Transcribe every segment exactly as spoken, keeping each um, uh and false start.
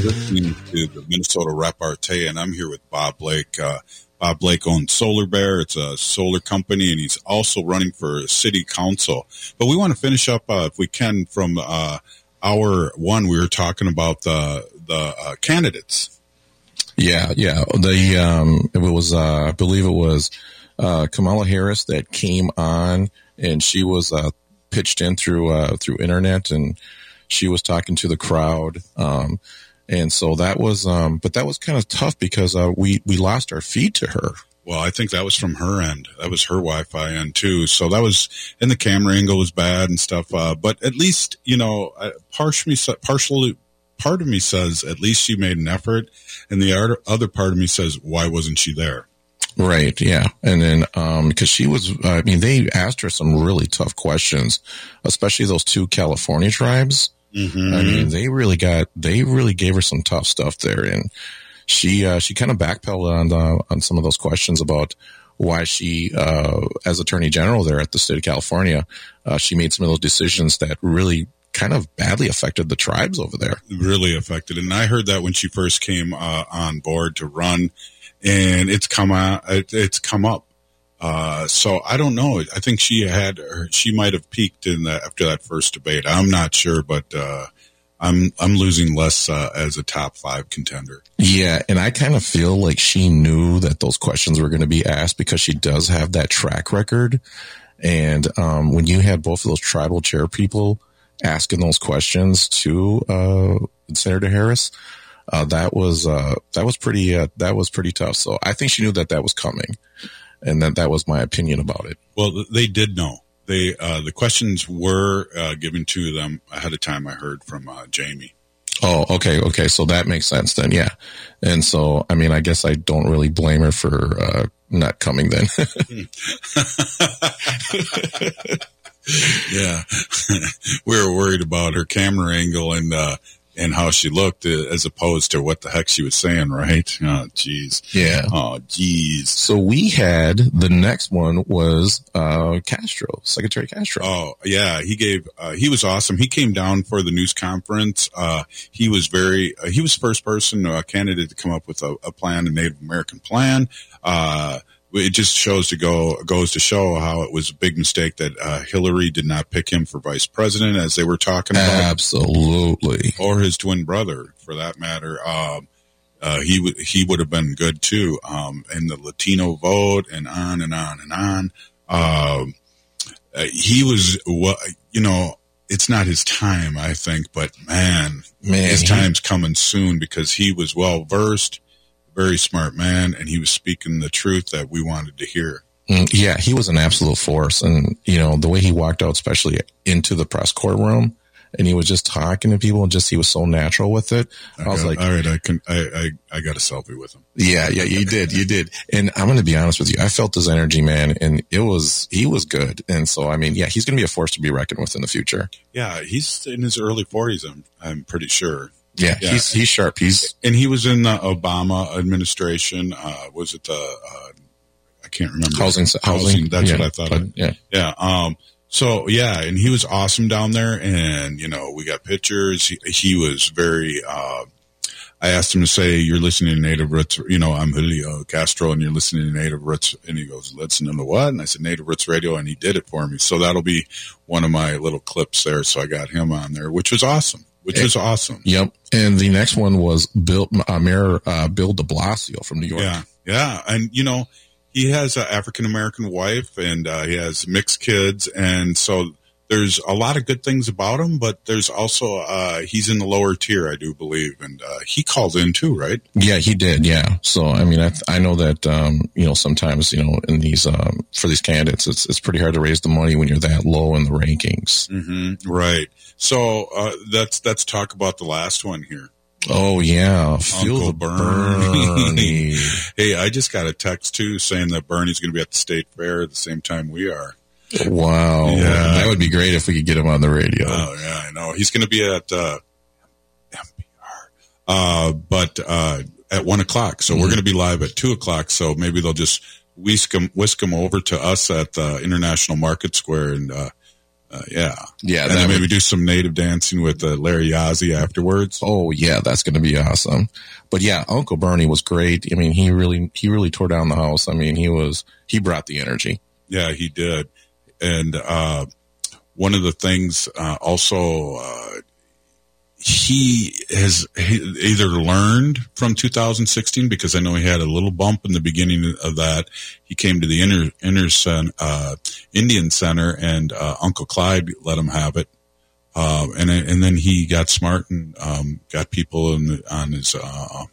listening to the Minnesota Repartee, and I'm here with Bob Blake. Uh, Bob Blake owns Solar Bear. It's a solar company, and he's also running for city council. But we want to finish up, uh, if we can, from uh, hour one. We were talking about the the uh, candidates. Yeah, yeah. The um, it was, uh, I believe it was uh, Kamala Harris that came on, and she was uh, pitched in through uh, through internet, and she was talking to the crowd. Um, and so that was, um, but that was kind of tough because uh, we we lost our feed to her. Well, I think that was from her end. That was her Wi-Fi end too. So that was, and the camera angle was bad and stuff. Uh, but at least, you know, partially, partially, part of me says at least she made an effort, and the other part of me says, why wasn't she there? Right. Yeah. And then, um, because she was, I mean, they asked her some really tough questions, especially those two California tribes. Mm-hmm. I mean, they really got, they really gave her some tough stuff there. And she, uh, she kind of backpedaled on the, on some of those questions about why she, uh, as Attorney General there at the state of California, uh, she made some of those decisions that really kind of badly affected the tribes over there. Really affected. And I heard that when she first came, uh, on board to run, and it's come out, it, it's come up. Uh, so I don't know. I think she had, or she might have peaked in that after that first debate. I'm not sure, but, uh, I'm, I'm losing less, uh, as a top five contender. Yeah. And I kind of feel like she knew that those questions were going to be asked because she does have that track record. And, um, when you had both of those tribal chair people asking those questions to, uh, Senator Harris, uh, that was, uh, that was pretty, uh, that was pretty tough. So I think she knew that that was coming. And that that was my opinion about it. Well, they did know. They uh, the questions were uh, given to them ahead of time. I heard from uh, Jamie. Oh, okay, okay. So that makes sense then, yeah. And so, I mean, I guess I don't really blame her for uh, not coming then. Yeah, we were worried about her camera angle and uh, and how she looked as opposed to what the heck she was saying, right? Oh, geez. Yeah. Oh, geez. So we had, the next one was uh, Castro, Secretary Castro. Oh, yeah. He gave, uh, he was awesome. He came down for the news conference. Uh, he was very, uh, he was the first person, uh, candidate to come up with a, a plan, a Native American plan. Uh, It just shows to go goes to show how it was a big mistake that uh, Hillary did not pick him for vice president, as they were talking about. Absolutely, or his twin brother, for that matter. Um, uh, he w- he would have been good too. Um, and the Latino vote, and on and on and on. Um, uh, he was, you know, it's not his time, I think, but man, man his he- time's coming soon because he was well versed. Very smart man, and he was speaking the truth that we wanted to hear. Yeah, he was an absolute force. And, you know, the way he walked out, especially into the press courtroom, and he was just talking to people, and just, he was so natural with it. I, I was got, like, all right, I can, I, I, I got a selfie with him. Yeah, yeah, you did, you did. And I'm going to be honest with you. I felt his energy, man, and it was, he was good. And so, I mean, yeah, he's going to be a force to be reckoned with in the future. Yeah, he's in his early forties, I'm, I'm pretty sure. Yeah, yeah, he's he's sharp. He's and he was in the Obama administration. Uh, was it the uh, I can't remember housing? Housing. housing that's yeah, what I thought. But, of. Yeah, yeah. Um. So yeah, and he was awesome down there. And you know, we got pictures. He, he was very. Uh, I asked him to say, "You're listening to Native Roots." You know, I'm Julio Castro, and you're listening to Native Roots. And he goes, "Listen to what?" And I said, "Native Roots Radio," and he did it for me. So that'll be one of my little clips there. So I got him on there, which was awesome. Which was awesome. Yep. And the next one was Bill, uh, Mayor uh, Bill de Blasio from New York. Yeah, yeah. And, you know, he has an African-American wife, and uh, he has mixed kids. And so there's a lot of good things about him, but there's also, uh, he's in the lower tier, I do believe. And uh, he called in too, right? Yeah, he did. Yeah. So, I mean, I, I know that, um, you know, sometimes, you know, in these, um, for these candidates, it's, it's pretty hard to raise the money when you're that low in the rankings. Mm-hmm. Right. So uh, let's, let's talk about the last one here. Oh, yeah. Feel Uncle the Bernie. Bernie. Hey, I just got a text too saying that Bernie's going to be at the state fair at the same time we are. Wow. Yeah. That would be great if we could get him on the radio. Oh, yeah, I know. He's going to be at uh, M P R, uh, but uh, at one o'clock. So mm-hmm. we're going to be live at two o'clock. So maybe they'll just whisk him, whisk him over to us at the International Market Square and uh, Uh, yeah. Yeah. And then maybe do some native dancing with uh, Larry Yazzie afterwards. Oh yeah, that's going to be awesome. But yeah, Uncle Bernie was great. I mean, he really, he really tore down the house. I mean, he was, he brought the energy. Yeah, he did. And, uh, one of the things, uh, also, uh, he has either learned from two thousand sixteen, because I know he had a little bump in the beginning of that. He came to the inner, inner, uh, Indian Center, and, uh, Uncle Clyde let him have it. Uh, and, and then he got smart and, um, got people in the, on his, uh,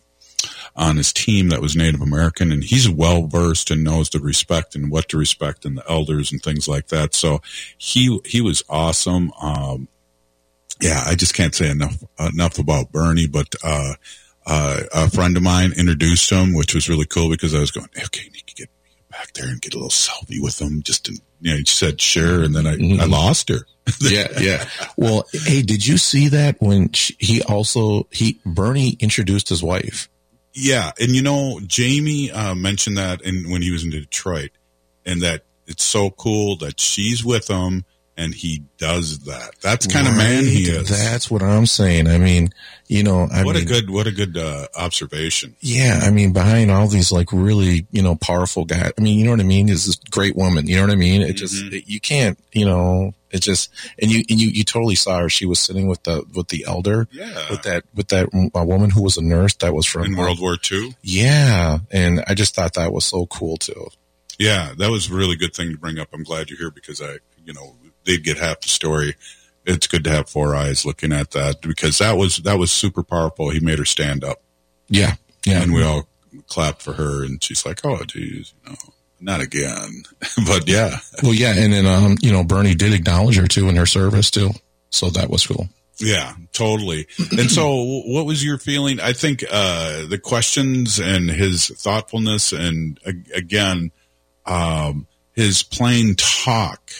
on his team that was Native American, and he's well versed and knows to respect and what to respect and the elders and things like that. So he, he was awesome. Um, Yeah, I just can't say enough enough about Bernie, but uh, uh, a friend of mine introduced him, which was really cool because I was going, okay, you need to get back there and get a little selfie with him. Just to, you know, she said sure, and then I, mm-hmm. I lost her. yeah, yeah. Well, hey, did you see that when she, he also he Bernie introduced his wife? Yeah, and you know, Jamie uh, mentioned that in when he was in Detroit, and that it's so cool that she's with him. And he does that. That's the kind right. of man he is. That's what I'm saying. I mean, you know, I what mean, a good, what a good uh, observation. Yeah, I mean, behind all these like really, you know, powerful guys. I mean, you know what I mean? Is this great woman? You know what I mean? It just mm-hmm. it, you can't, you know, it just and you and you you totally saw her. She was sitting with the with the elder, yeah, with that with that uh, woman who was a nurse that was from in World War Two. Yeah, and I just thought that was so cool too. Yeah, that was a really good thing to bring up. I'm glad you're here because I, you know. They'd get half the story. It's good to have four eyes looking at that because that was that was super powerful. He made her stand up. Yeah, yeah, and we all clapped for her, and she's like, "Oh, geez, you know, not again." But yeah, well, yeah, and then um, you know, Bernie did acknowledge her too in her service too, so that was cool. Yeah, totally. And so, what was your feeling? I think uh, the questions and his thoughtfulness, and uh, again, um, his plain talk.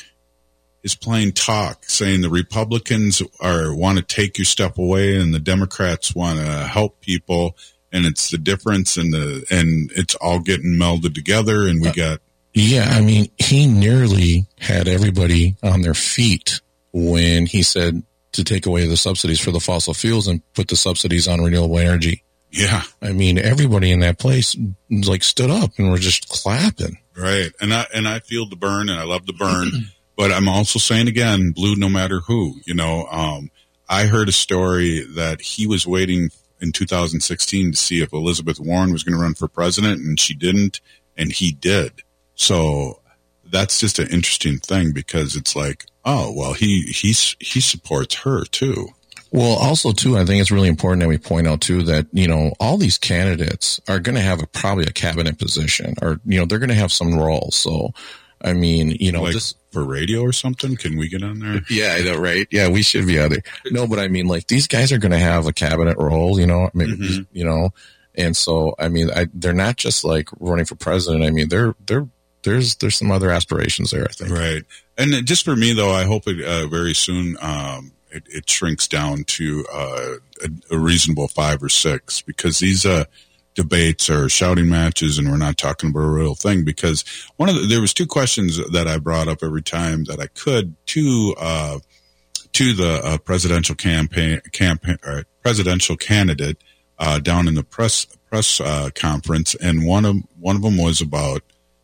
Is plain talk saying the Republicans are want to take your stuff away and the Democrats want to help people, and it's the difference and the and it's all getting melded together, and we got yeah I mean he nearly had everybody on their feet when he said to take away the subsidies for the fossil fuels and put the subsidies on renewable energy. Yeah, I mean everybody in that place like stood up and were just clapping. Right, and I and I feel the burn, and I love the burn. But I'm also saying again, blue no matter who, you know, um, I heard a story that he was waiting in two thousand sixteen to see if Elizabeth Warren was going to run for president, and she didn't, and he did. So that's just an interesting thing because it's like, oh, well, he, he's, he supports her too. Well, also too, I think it's really important that we point out too that, you know, all these candidates are going to have a, probably a cabinet position or, you know, they're going to have some roles. So, I mean, you know, like this for radio or something. Can we get on there? Yeah, I know, right? Yeah, we should be on there. No, but I mean, like these guys are going to have a cabinet role, you know, maybe, mm-hmm. you know, and so I mean, I, they're not just like running for president. I mean, they're they're there's there's some other aspirations there, I think. Right, and just for me though, I hope it uh, very soon um, it, it shrinks down to uh, a, a reasonable five or six because these uh. debates or shouting matches, and we're not talking about a real thing because one of the, there was two questions that I brought up every time that I could to uh, to the uh, presidential campaign campaign or presidential candidate uh, down in the press press uh, conference, and one of one of them was about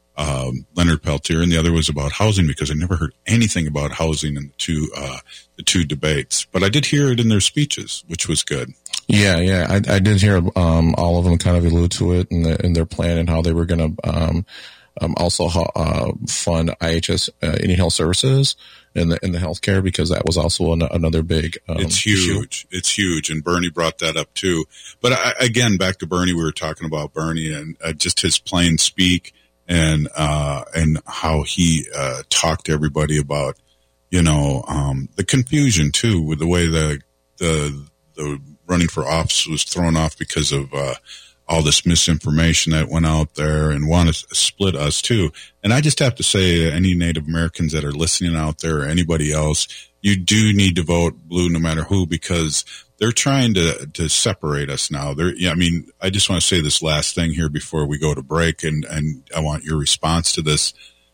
um, Leonard Peltier, and the other was about housing because I never heard anything about housing in the two uh, the two debates, but I did hear it in their speeches, which was good. Yeah, yeah, I, I did hear um, all of them kind of allude to it in, the, in their plan and how they were going to um, um, also uh, fund I H S uh, Indian Health Services in the in the healthcare because that was also an, another big. Um, it's huge. Issue. It's huge, and Bernie brought that up too. But I, again, back to Bernie, we were talking about Bernie and uh, just his plain speak and uh, and how he uh, talked to everybody about you know um, the confusion too with the way the the the running for office was thrown off because of uh, all this misinformation that went out there and want to split us too. And I just have to say, any Native Americans that are listening out there or anybody else, you do need to vote blue no matter who because they're trying to, to separate us now. They're, yeah, I mean, I just want to say this last thing here before we go to break, and, and I want your response to this.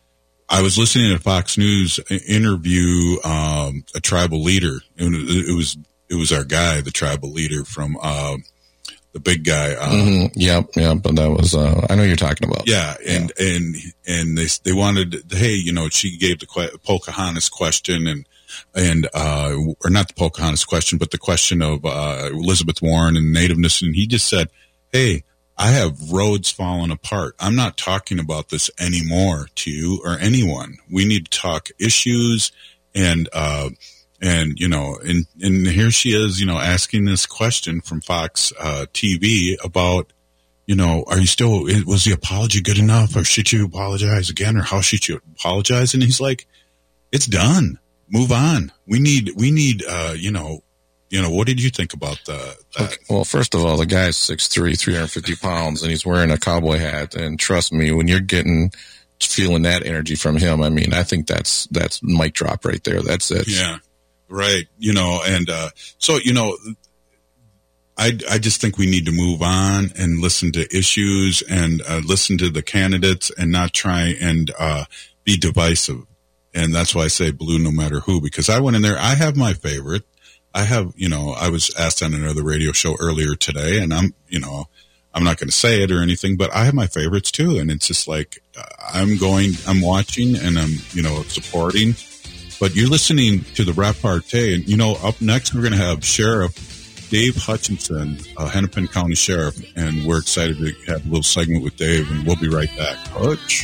I was listening to Fox News interview um, a tribal leader. It was it was our guy, the tribal leader from uh, the big guy. Uh, mm-hmm. Yep, yep. But that was uh, I know you're talking about. Yeah, and yeah. and and they they wanted, hey, you know, she gave the que- Pocahontas question and and uh, or not the Pocahontas question, but the question of uh, Elizabeth Warren and nativeness, and he just said, hey, I have roads falling apart. I'm not talking about this anymore to you or anyone. We need to talk issues and, uh, and, you know, and, and here she is, you know, asking this question from Fox, uh, T V about, you know, are you still, was the apology good enough or should you apologize again or how should you apologize? And he's like, it's done. Move on. We need, we need, uh, you know, You know, what did you think about the, that? Okay. Well, first of all, the guy's six three, three hundred fifty pounds, and he's wearing a cowboy hat. And trust me, when you're getting, feeling that energy from him, I mean, I think that's, that's mic drop right there. That's it. Yeah. Right. You know, and, uh, so, you know, I, I just think we need to move on and listen to issues and, uh, listen to the candidates and not try and, uh, be divisive. And that's why I say blue no matter who, because I went in there, I have my favorite. I have, you know, I was asked on another radio show earlier today, and I'm, you know, I'm not going to say it or anything, but I have my favorites too. And it's just like, uh, I'm going, I'm watching and I'm, you know, supporting, but you're listening to the repartee. And, you know, up next, we're going to have Sheriff Dave Hutchinson, uh, Hennepin County Sheriff, and we're excited to have a little segment with Dave, and we'll be right back. Hutch.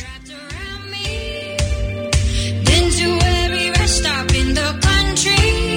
Been to every rest stop in the country.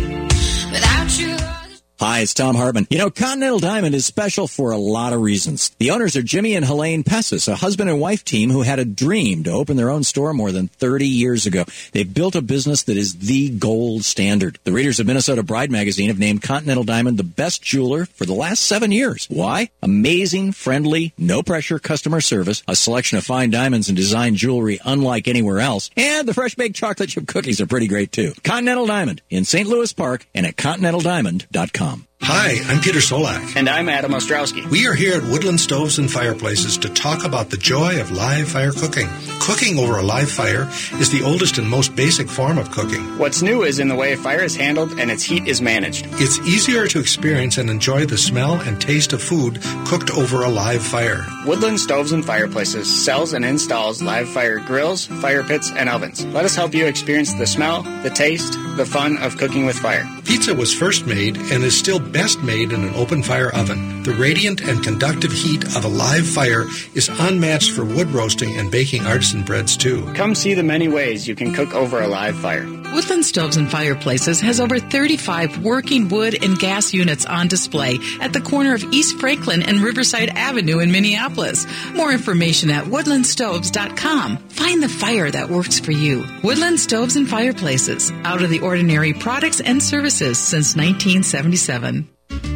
Without you. Hi, it's Tom Hartman. You know, Continental Diamond is special for a lot of reasons. The owners are Jimmy and Helene Pessis, a husband and wife team who had a dream to open their own store more than thirty years ago. They've built a business that is the gold standard. The readers of Minnesota Bride magazine have named Continental Diamond the best jeweler for the last seven years. Why? Amazing, friendly, no-pressure customer service, a selection of fine diamonds and design jewelry unlike anywhere else, and the fresh-baked chocolate chip cookies are pretty great, too. Continental Diamond in Saint Louis Park and at continental diamond dot com. Hi, I'm Peter Solak. And I'm Adam Ostrowski. We are here at Woodland Stoves and Fireplaces to talk about the joy of live fire cooking. Cooking over a live fire is the oldest and most basic form of cooking. What's new is in the way fire is handled and its heat is managed. It's easier to experience and enjoy the smell and taste of food cooked over a live fire. Woodland Stoves and Fireplaces sells and installs live fire grills, fire pits, and ovens. Let us help you experience the smell, the taste, the fun of cooking with fire. Pizza was first made and is still best made in an open fire oven. The radiant and conductive heat of a live fire is unmatched for wood roasting and baking artisan breads too. Come see the many ways you can cook over a live fire. Woodland Stoves and Fireplaces has over thirty-five working wood and gas units on display at the corner of East Franklin and Riverside Avenue in Minneapolis. More information at woodland stoves dot com. Find the fire that works for you. Woodland Stoves and Fireplaces. Out of the ordinary products and services since nineteen seventy-seven.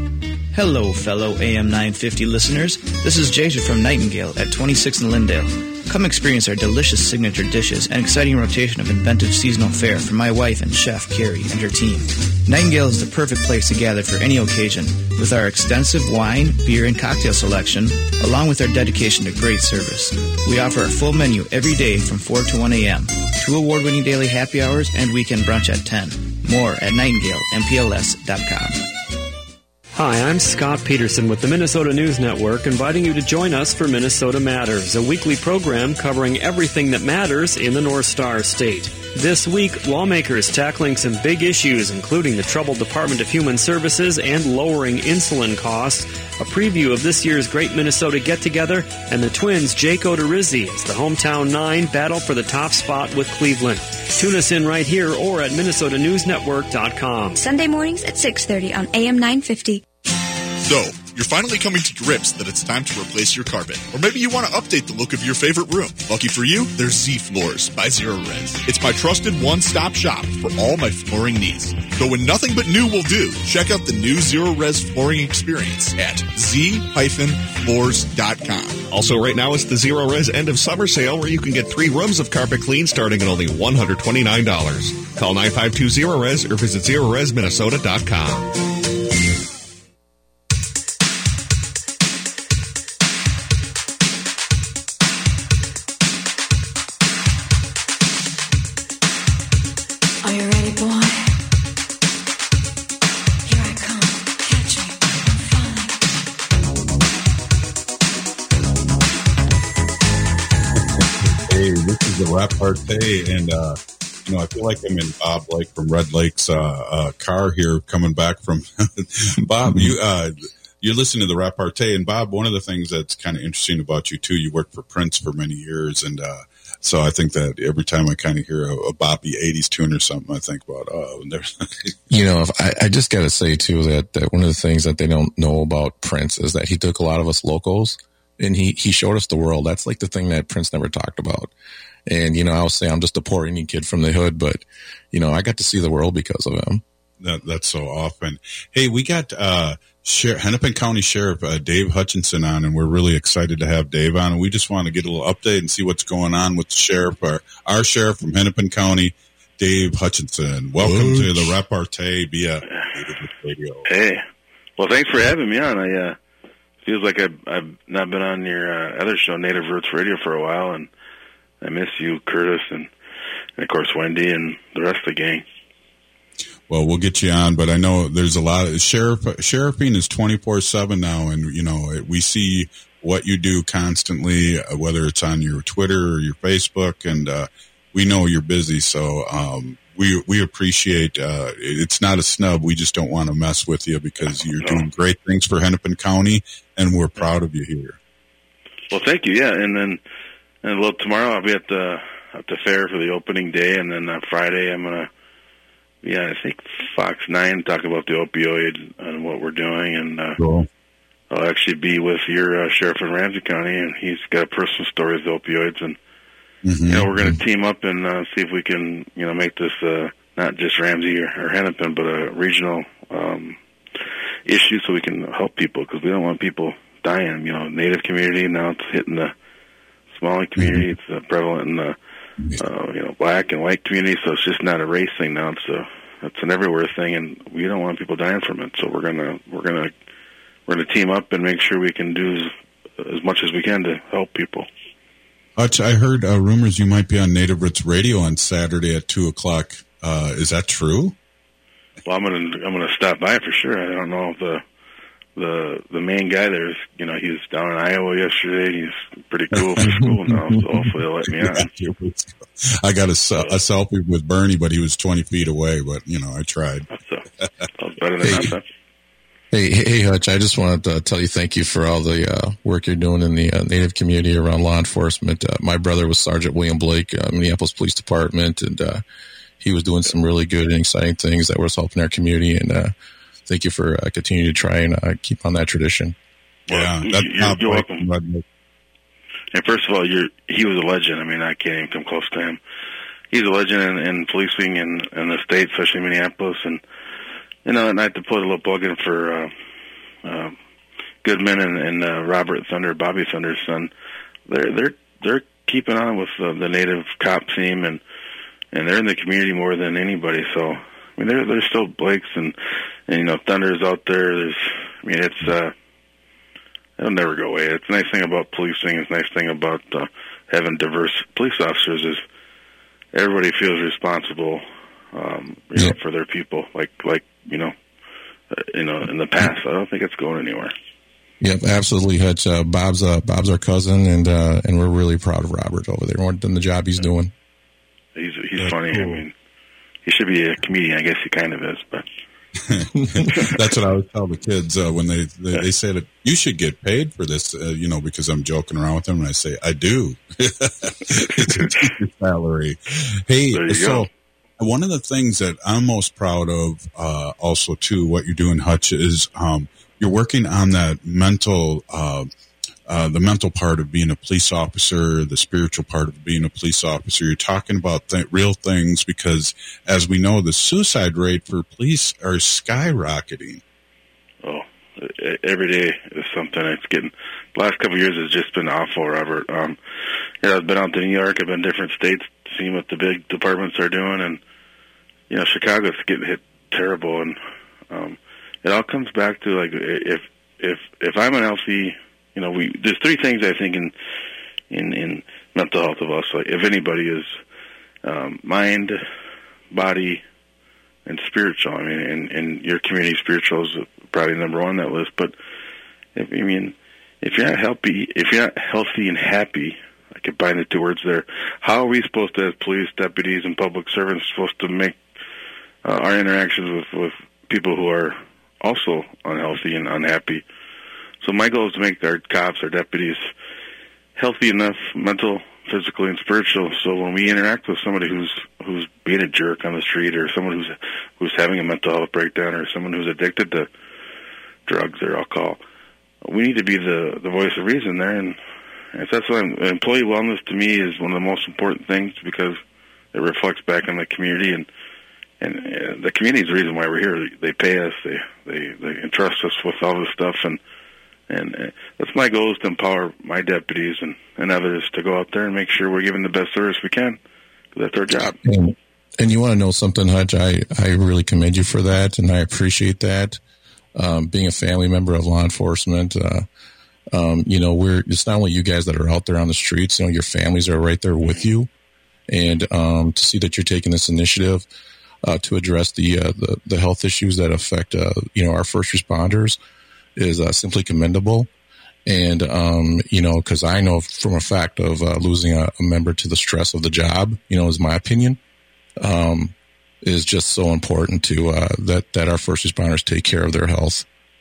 Hello, fellow A M nine fifty listeners. This is Jason from Nightingale at twenty-sixth and Lindale. Come experience our delicious signature dishes and exciting rotation of inventive seasonal fare from my wife and chef, Carrie, and her team. Nightingale is the perfect place to gather for any occasion with our extensive wine, beer, and cocktail selection, along with our dedication to great service. We offer a full menu every day from four to one a.m., two award-winning daily happy hours, and weekend brunch at ten. More at nightingale m p l s dot com. Hi, I'm Scott Peterson with the Minnesota News Network, inviting you to join us for Minnesota Matters, a weekly program covering everything that matters in the North Star State. This week, lawmakers tackling some big issues, including the troubled Department of Human Services and lowering insulin costs, a preview of this year's Great Minnesota Get-Together, and the Twins' Jake Odorizzi as the Hometown Nine battle for the top spot with Cleveland. Tune us in right here or at minnesota news network dot com. Sunday mornings at six thirty on A M nine fifty. So, you're finally coming to grips that it's time to replace your carpet. Or maybe you want to update the look of your favorite room. Lucky for you, there's Z Floors by Zero Res. It's my trusted one-stop shop for all my flooring needs. So when nothing but new will do, check out the new Zero Res flooring experience at z floors dot com. Also, right now, it's the Zero Res end of summer sale where you can get three rooms of carpet clean starting at only one hundred twenty-nine dollars. Call nine five two zero res or visit zero res minnesota dot com. to the repartee, and uh, you know, I feel like I'm in Bob Lake from Red Lake's uh, uh, car here, coming back from Bob. You uh, you're listening to the repartee, and Bob, one of the things that's kind of interesting about you too, you worked for Prince for many years, and uh, so I think that every time I kind of hear a, a boppy eighties tune or something, I think about oh, there's. You know, if I, I just got to say too that, that one of the things that they don't know about Prince is that he took a lot of us locals and he, he showed us the world. That's like the thing that Prince never talked about. And, you know, I was saying I'm just a poor Indian kid from the hood, but, you know, I got to see the world because of him. That, that's so often. Hey, we got uh, Sheriff, Hennepin County Sheriff uh, Dave Hutchinson on, and we're really excited to have Dave on. And we just want to get a little update and see what's going on with the sheriff, our, our sheriff from Hennepin County, Dave Hutchinson. Welcome Ooch. to the repartee via radio. Hey, well, thanks for having me on. I uh, feels like I've, I've not been on your uh, other show, Native Roots Radio, for a while, and I miss you, Curtis, and, and of course Wendy and the rest of the gang. Well, we'll get you on, but I know there's a lot of sheriff. Sheriffing is twenty-four seven now, and you know we see what you do constantly, uh, whether it's on your Twitter or your Facebook, and uh, we know you're busy. So um, we we appreciate. Uh, it's not a snub. We just don't want to mess with you because you're no. doing great things for Hennepin County, and we're proud of you here. Well, thank you. Yeah, and then and well tomorrow I'll be at the at the fair for the opening day, and then on Friday I'm gonna. Yeah, I think Fox nine talk about the opioid and what we're doing, and uh, cool. I'll actually be with your uh, sheriff in Ramsey County, and he's got a personal story with opioids, and mm-hmm. you know we're going to team up and uh, see if we can you know make this uh, not just Ramsey or, or Hennepin, but a regional um, issue, so we can help people because we don't want people dying. You know, Native community now it's hitting the Somali community, mm-hmm. it's uh, prevalent in the Uh, you know, black and white community, so it's just not a race thing now. It's a, it's an everywhere thing, and we don't want people dying from it. So we're gonna, we're gonna, we're gonna team up and make sure we can do as, as much as we can to help people. Hutch, I heard uh, rumors you might be on Native Roots Radio on Saturday at two o'clock. Uh, is that true? Well, I'm gonna, I'm gonna stop by for sure. I don't know if the, the, the main guy there's, you know, he was down in Iowa yesterday. And he's pretty cool for school now, so hopefully they'll let me on. I got a, a selfie with Bernie, but he was twenty feet away. But you know, I tried. That's, uh, that was better than hey, nothing. Hey, hey, Hutch! I just wanted to tell you thank you for all the uh, work you're doing in the uh, Native community around law enforcement. Uh, my brother was Sergeant William Blake, uh, Minneapolis Police Department, and uh, he was doing some really good and exciting things that was helping our community. And uh, thank you for uh, continuing to try and uh, keep on that tradition. Yeah, well, that's you're, you're welcome. And first of all, you're, he was a legend. I mean, I can't even come close to him. He's a legend in, in policing in, in the state, especially Minneapolis. And, you know, and I have to put a little plug in for uh, uh, Goodman and, and uh, Robert Thunder, Bobby Thunder's son. They're they're they're keeping on with uh, the Native cop theme, and and they're in the community more than anybody. So, I mean, there there's still Blakes and, and you know Thunder's out there. There's, I mean, it's. Uh, It'll never go away. It's a nice thing about policing. It's a nice thing about uh, having diverse police officers is everybody feels responsible, um, you yeah. know, for their people. Like, like you know, uh, you know, in the past, I don't think it's going anywhere. Yep, absolutely, Hutch. Uh, Bob's uh, Bob's our cousin, and uh, and we're really proud of Robert over there. We're doing the job he's doing. He's he's That's funny. Cool. I mean, he should be a comedian. I guess he kind of is, but. That's what I would tell the kids uh, when they, they they say that you should get paid for this, uh, you know, because I'm joking around with them, and I say I do. It's a teacher salary. Hey, so go. One of the things that I'm most proud of, uh, also too, what you're doing, Hutch, is um, you're working on that mental. Uh, Uh, the mental part of being a police officer, the spiritual part of being a police officer. You're talking about th- real things because, as we know, the suicide rate for police are skyrocketing. Oh, every day is something. It's getting. The last couple of years has just been awful, Robert. Um, yeah, I've been out to New York. I've been in different states, seeing what the big departments are doing, and you know, Chicago's getting hit terrible. And um, it all comes back to like if if if I'm an L C. You know, we there's three things I think in in, in mental health of us. Like, if anybody is um, mind, body, and spiritual. I mean, and, and your community spiritual is probably number one on that list. But if, I mean, if you're not healthy, if you're not healthy and happy, like combine the two words there. How are we supposed to, as police, deputies, and public servants, supposed to make uh, our interactions with, with people who are also unhealthy and unhappy? So my goal is to make our cops, our deputies, healthy enough, mental, physically, and spiritual, so when we interact with somebody who's who's being a jerk on the street, or someone who's who's having a mental health breakdown, or someone who's addicted to drugs or alcohol, we need to be the, the voice of reason there. And, and that's why employee wellness to me is one of the most important things, because it reflects back on the community, and and uh, the community is the reason why we're here. They pay us, they they, they entrust us with all this stuff, and and uh, that's my goal, is to empower my deputies and, and others to go out there and make sure we're giving the best service we can, because that's our job. And, and you want to know something, Hutch? I, I really commend you for that, and I appreciate that. Um, being a family member of law enforcement, uh, um, you know, we're, it's not only you guys that are out there on the streets, you know, your families are right there with you. And um, to see that you're taking this initiative uh, to address the, uh, the the health issues that affect, uh, you know, our first responders is uh, simply commendable. And, um, you know, because I know from a fact of uh, losing a, a member to the stress of the job, you know, is my opinion, um, is just so important to uh, that, that our first responders take care of their health.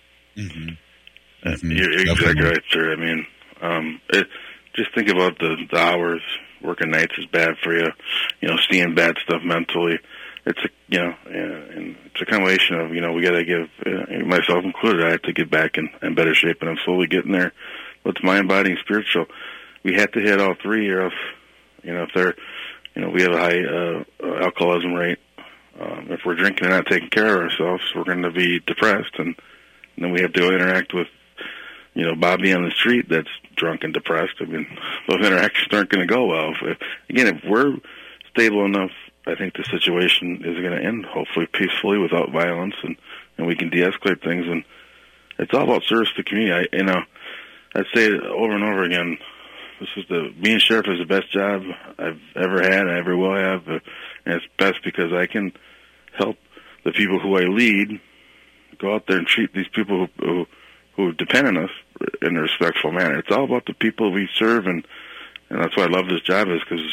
Mm-hmm. Mm-hmm. You're exactly Definitely. right, sir. I mean, um, it, just think about the, the hours. Working nights is bad for you. You know, seeing bad stuff mentally. It's a, you know, and it's a combination of, you know, we got to give, uh, myself included, I have to get back in, in better shape, and I'm slowly getting there. But it's mind, body, and spiritual. We have to hit all three, or if, you know, if they're, you know, we have a high uh, alcoholism rate. Um, if we're drinking and not taking care of ourselves, we're going to be depressed, and, and then we have to interact with, you know, Bobby on the street that's drunk and depressed. I mean, those interactions aren't going to go well. If, again, if we're stable enough, I think the situation is going to end, hopefully peacefully, without violence, and, and we can de-escalate things. And it's all about service to the community. I, you know, I'd say it over and over again, this is the, being sheriff is the best job I've ever had, I ever will have, uh, and it's best because I can help the people who I lead go out there and treat these people who, who, who depend on us in a respectful manner. It's all about the people we serve, and, and that's why I love this job, is because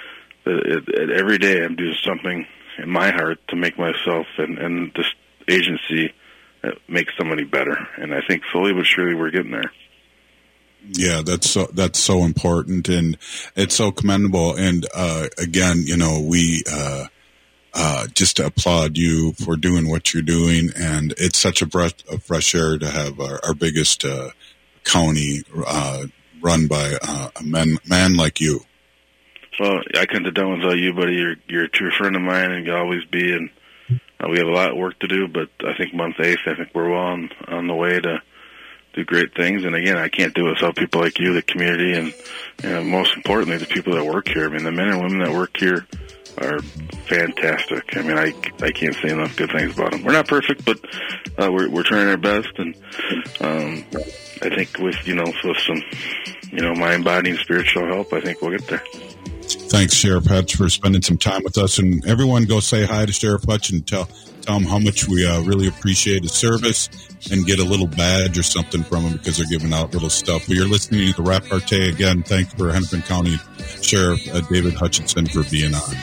It, it, every day I'm doing something in my heart to make myself and, and this agency make somebody better. And I think slowly but surely we're getting there. Yeah, that's so, that's so important, and it's so commendable. And, uh, again, you know, we, uh, uh, just applaud you for doing what you're doing. And it's such a breath of fresh air to have our, our biggest, uh, county, uh, run by, uh, a man, man like you. Well, I couldn't have done without you, buddy. You're you're a true friend of mine, and you'll always be. And uh, we have a lot of work to do, but I think month eighth, I think we're well on, on the way to do great things. And again, I can't do it without people like you, the community, and you know, most importantly, the people that work here. I mean, the men and women that work here are fantastic. I mean, I, I can't say enough good things about them. We're not perfect, but uh, we're we're trying our best, and um, I think with you know with some you know mind, body, and spiritual help, I think we'll get there. Thanks, Sheriff Hutch, for spending some time with us. And everyone go say hi to Sheriff Hutch and tell tell him how much we uh, really appreciate his service, and get a little badge or something from him, because they're giving out little stuff. But you're listening to the Repartee again. Thanks for Hennepin County Sheriff uh, David Hutchinson for being on.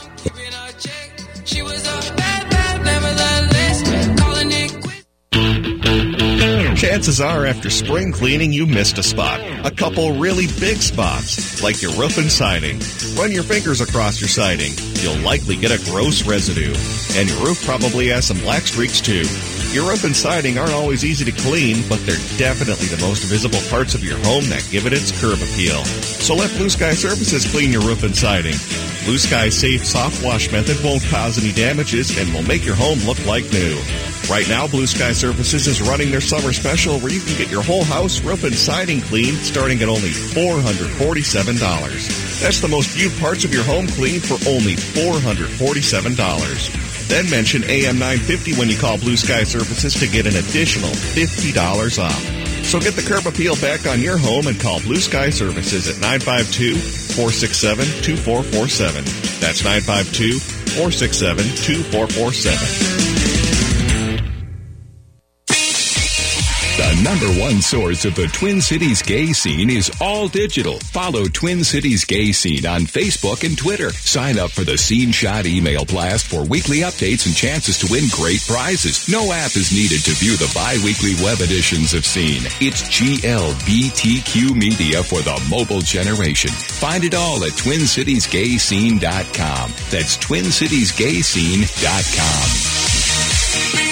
She was a bad, bad, nevertheless, calling it quits. Chances are, after spring cleaning, you missed a spot. A couple really big spots, like your roof and siding. Run your fingers across your siding. You'll likely get a gross residue. And your roof probably has some black streaks, too. Your roof and siding aren't always easy to clean, but they're definitely the most visible parts of your home that give it its curb appeal. So let Blue Sky Services clean your roof and siding. Blue Sky's safe soft wash method won't cause any damages and will make your home look like new. Right now, Blue Sky Services is running their summer special where you can get your whole house, roof, and siding cleaned starting at only four hundred forty-seven dollars. That's the most viewed parts of your home cleaned for only four hundred forty-seven dollars. Then mention A M nine fifty when you call Blue Sky Services to get an additional fifty dollars off. So get the curb appeal back on your home and call Blue Sky Services at nine five two, four six seven, two four four seven. That's nine five two, four six seven, two four four seven. The number one source of the Twin Cities gay scene is all digital. Follow Twin Cities Gay Scene on Facebook and Twitter. Sign up for the Scene Shot email blast for weekly updates and chances to win great prizes. No app is needed to view the bi-weekly web editions of Scene. It's G L B T Q media for the mobile generation. Find it all at twin cities gay scene dot com. That's twin cities gay scene dot com.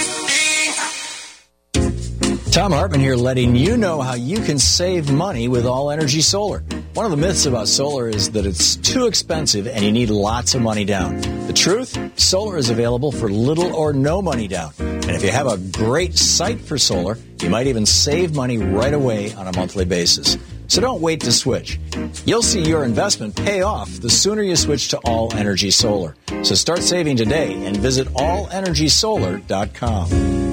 Tom Hartman here, letting you know how you can save money with All Energy Solar. One of the myths about solar is that it's too expensive and you need lots of money down. The truth? Solar is available for little or no money down. And if you have a great site for solar, you might even save money right away on a monthly basis. So don't wait to switch. You'll see your investment pay off the sooner you switch to All Energy Solar. So start saving today and visit all energy solar dot com.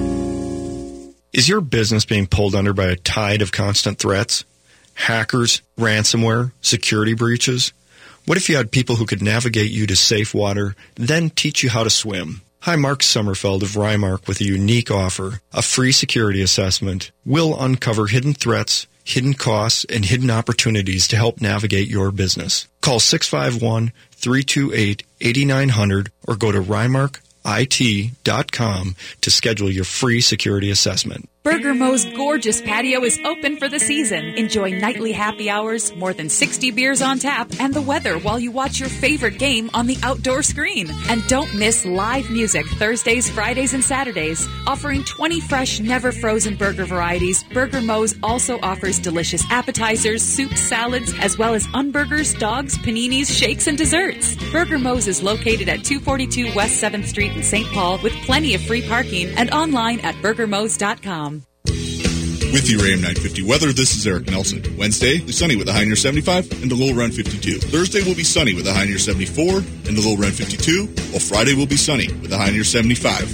Is your business being pulled under by a tide of constant threats? Hackers, ransomware, security breaches? What if you had people who could navigate you to safe water, then teach you how to swim? Hi, Mark Sommerfeld of Rymark with a unique offer. A free security assessment will uncover hidden threats, hidden costs, and hidden opportunities to help navigate your business. Call six five one, three two eight, eight nine zero zero or go to rymark I T dot com to schedule your free security assessment. Burger Mo's gorgeous patio is open for the season. Enjoy nightly happy hours, more than sixty beers on tap, and the weather while you watch your favorite game on the outdoor screen. And don't miss live music Thursdays, Fridays, and Saturdays. Offering twenty fresh, never frozen burger varieties, Burger Mo's also offers delicious appetizers, soups, salads, as well as unburgers, dogs, paninis, shakes, and desserts. Burger Mo's is located at two forty-two West seventh Street in Saint Paul with plenty of free parking and online at burger mos dot com. With your A M nine fifty weather, this is Eric Nelson. Wednesday, it's sunny with a high near seventy-five and a low around fifty-two. Thursday will be sunny with a high near seventy-four and a low around fifty-two, while Friday will be sunny with a high near seventy-five.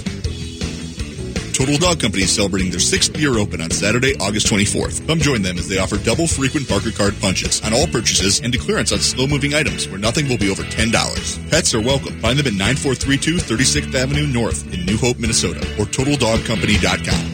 Total Dog Company is celebrating their sixth year open on Saturday, August twenty-fourth. Come join them as they offer double frequent Barker Card punches on all purchases and to clearance on slow-moving items where nothing will be over ten dollars. Pets are welcome. Find them at nine four three two, thirty-sixth Avenue North in New Hope, Minnesota or total dog company dot com.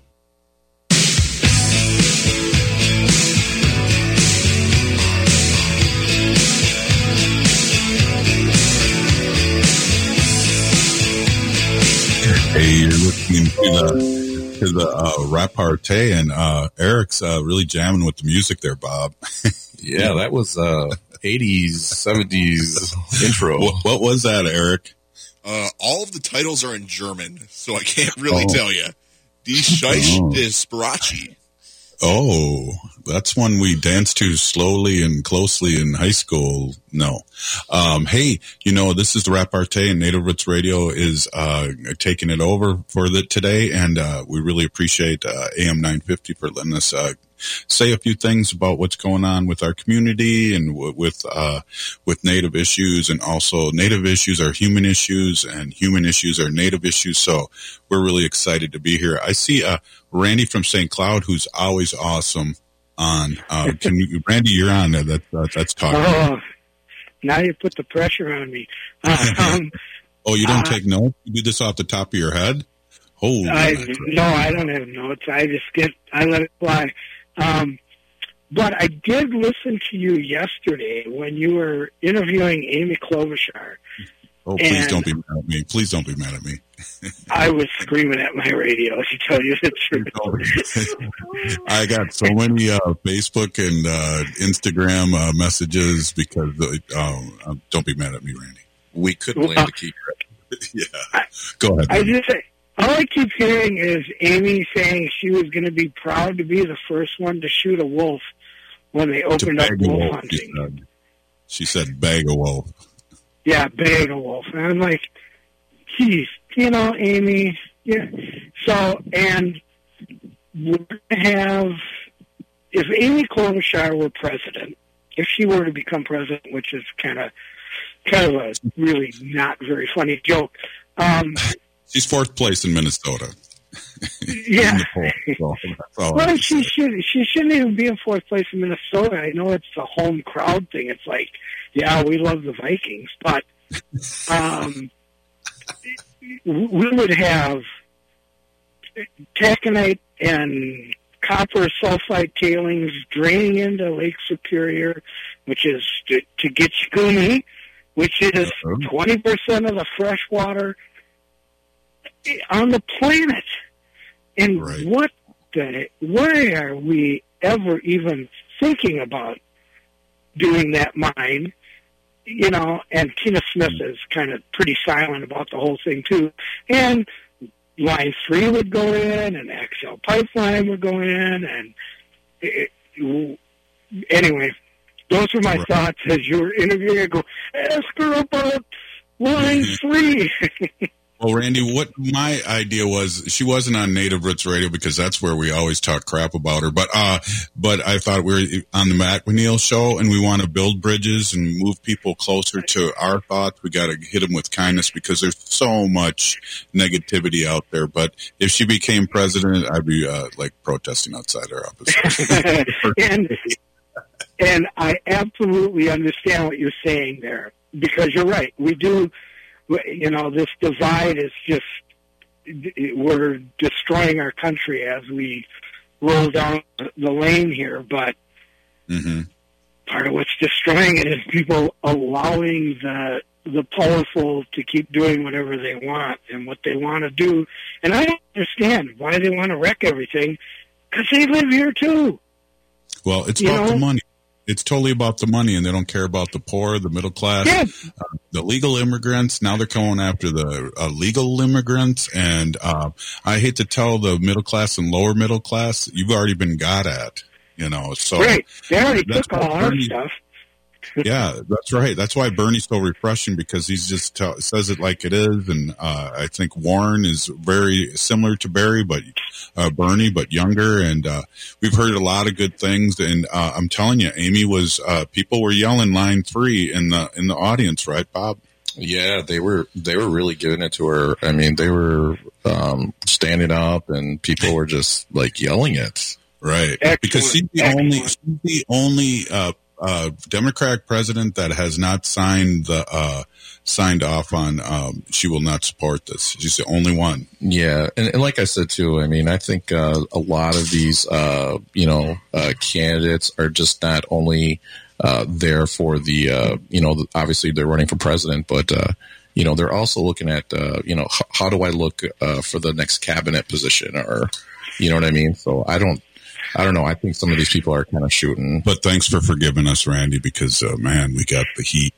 Hey, you're listening to the to the uh, repartee, and uh, Eric's uh, really jamming with the music there, Bob. Yeah, that was uh, eighties, seventies intro. What, what was that, Eric? Uh, all of the titles are in German, so I can't really Oh. tell you. Die Scheiche Oh. des Sparachi. Oh, that's one we danced to slowly and closely in high school. No. Um, hey, you know, this is the Repartee, and Native Roots Radio is uh, taking it over for the today, and uh, we really appreciate uh, A M nine fifty for letting us uh, say a few things about what's going on with our community and w- with uh, with Native issues, and also Native issues are human issues, and human issues are Native issues. So we're really excited to be here. I see uh, Randy from Saint Cloud, who's always awesome. On uh, can you, Randy, you're on there. That, that that's talking. Oh, now you put the pressure on me. Uh, um, Oh, you don't uh, take notes? You do this off the top of your head? Holy I, mackerel. no, I don't have notes. I just get, I let it fly. Um, but I did listen to you yesterday when you were interviewing Amy Klobuchar. Oh, please and don't be mad at me. Please don't be mad at me. I was screaming at my radio to tell you the truth. I got so many uh, Facebook and uh, Instagram uh, messages because, uh, um, uh, don't be mad at me, Randy. We could blame the keeper. Yeah. Go ahead. I Randy. just say, all I keep hearing is Amy saying she was going to be proud to be the first one to shoot a wolf when they To opened up bag a wolf wolf, hunting. she said. She said bag a wolf. Yeah, bag a wolf. And I'm like, geez, you know, Amy. Yeah. So, and we're going to have, if Amy Klobuchar were president, if she were to become president, which is kind of, kind of a really not very funny joke. Um, She's fourth place in Minnesota. yeah. In the poll, so that's all Well, I'm she should. She shouldn't even be in fourth place in Minnesota. I know it's the home crowd thing. It's like, yeah, we love the Vikings, but um, we would have taconite and copper sulfide tailings draining into Lake Superior, which is to, to Gitchgumi, which is twenty percent of the fresh water on the planet. And right. what the, why are we ever even thinking about doing that mine? You know, and Tina Smith is kind of pretty silent about the whole thing, too. And Line three would go in, and X L Pipeline would go in, and it, it, anyway, those are my right. thoughts as you were interviewing. I go, ask her about Line three. Well, Randy, what my idea was, she wasn't on Native Roots Radio because that's where we always talk crap about her. But, uh, but I thought we were on the Matt McNeil show and we want to build bridges and move people closer to our thoughts. We got to hit them with kindness because there's so much negativity out there. But if she became president, I'd be, uh, like protesting outside her office. and, and I absolutely understand what you're saying there because you're right. We do. You know, this divide is just, we're destroying our country as we roll down the lane here, but mm-hmm. part of what's destroying it is people allowing the the powerful to keep doing whatever they want and what they want to do. And I don't understand why they want to wreck everything, because they live here too. Well, it's you about know? the money. It's totally about the money, and they don't care about the poor, the middle class, yeah. uh, the legal immigrants. Now they're going after the uh, legal immigrants, and uh, I hate to tell the middle class and lower middle class, you've already been got at, you know. So right, they already took all our Bernie, stuff. Yeah, that's right. That's why Bernie's so refreshing, because he's just t- says it like it is, and uh, I think Warren is very similar to Barry, but uh, Bernie, but younger, and uh, we've heard a lot of good things. And uh, I'm telling you, Amy was uh, people were yelling line three in the in the audience, right, Bob? Yeah, they were they were really giving it to her. I mean, they were um, standing up, and people were just like yelling it. Right, Excellent. Because she's the Excellent. only she's the only uh, uh, Democratic president that has not signed the uh, signed off on. Um, she will not support this. She's the only one. Yeah, and, and like I said too, I mean, I think uh, a lot of these uh, you know uh, candidates are just not only uh, there for the uh, you know obviously they're running for president, but uh, you know they're also looking at uh, you know h- how do I look uh, for the next cabinet position, or you know what I mean. So I don't. I don't know. I think some of these people are kind of shooting. But thanks for forgiving us, Randy, because, uh, man, we got the heat.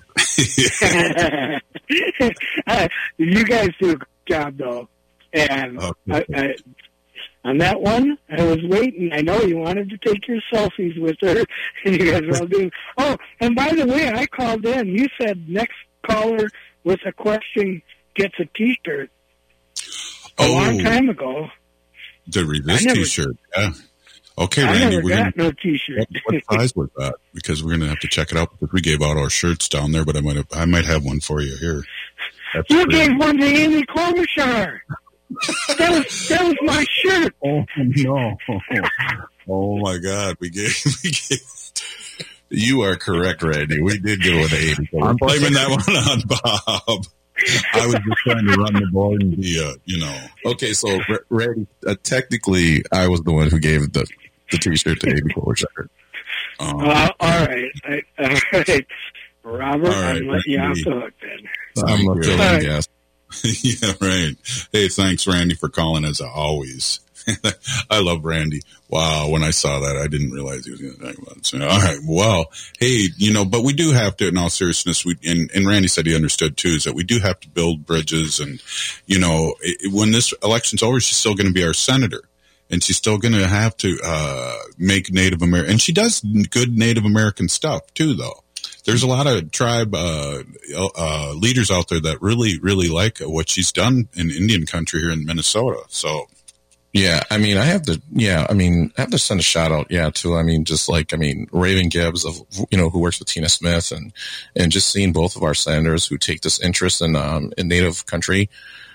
uh, you guys do a good job, though. And oh, I, I, on that one, I was waiting. I know you wanted to take your selfies with her, and you guys were all doing. Oh, and by the way, I called in. You said next caller with a question gets a T-shirt. A oh, long time ago. The Resist never, T-shirt, yeah. Okay, I Randy, never we're got gonna, no T-shirt. What, what size was that? Because we're going to have to check it out. Because we gave out our shirts down there, but I might have, I might have one for you here. That's you great. gave one to Amy Klobuchar. that was that was my shirt. Oh no! Oh my God, we gave. We gave You are correct, Randy. We did give one to Amy. I'm blaming that one on Bob. I was just trying to run the board and be, uh, you know. Okay, so Randy, uh, technically, I was the one who gave the, the T-shirt to Amy Klobuchar. Um, uh, all right, I, all right, Robert, all right, I'm letting you off the hook then. I'm not killing right. yes. Yeah, right. Hey, thanks, Randy, for calling as always. I love Randy. Wow, when I saw that, I didn't realize he was going to talk about it. So, all right, well, hey, you know, but we do have to, in all seriousness, we and, and Randy said he understood too, is that we do have to build bridges, and you know, it, when this election's over, she's still going to be our senator, and she's still going to have to uh, make Native American, and she does good Native American stuff too, though. There's a lot of tribe uh, uh, leaders out there that really, really like what she's done in Indian country here in Minnesota. So. Yeah, I mean, I have to, yeah, I mean, I have to send a shout out, yeah, to, I mean, just like, I mean, Raven Gibbs, of, you know, who works with Tina Smith, and, and just seeing both of our senators who take this interest in, um, in Native country.